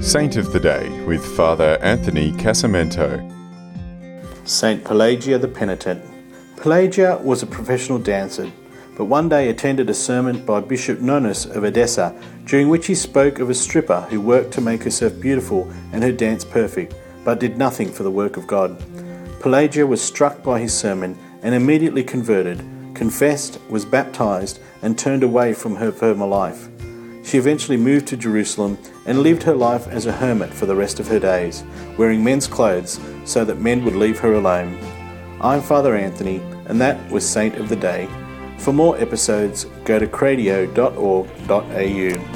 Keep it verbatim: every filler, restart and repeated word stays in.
Saint of the Day with Father Anthony Casamento. Saint Pelagia the Penitent. Pelagia was a professional dancer, but one day attended a sermon by Bishop Nonus of Edessa, during which he spoke of a stripper who worked to make herself beautiful and her dance perfect, but did nothing for the work of God. Pelagia was struck by his sermon and immediately converted, confessed, was baptized, and turned away from her former life. She eventually moved to Jerusalem and lived her life as a hermit for the rest of her days, wearing men's clothes so that men would leave her alone. I'm Father Anthony, and that was Saint of the Day. For more episodes, go to cradio dot org dot a u.